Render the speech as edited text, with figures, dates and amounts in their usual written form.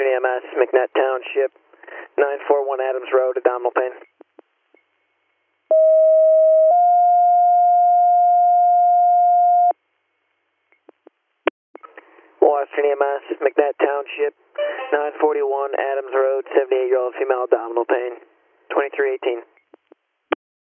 Western EMS, McNett Township, 941 Adams Road, abdominal pain. Western EMS, McNett Township, 941 Adams Road, 78-year-old female, abdominal pain, 2318.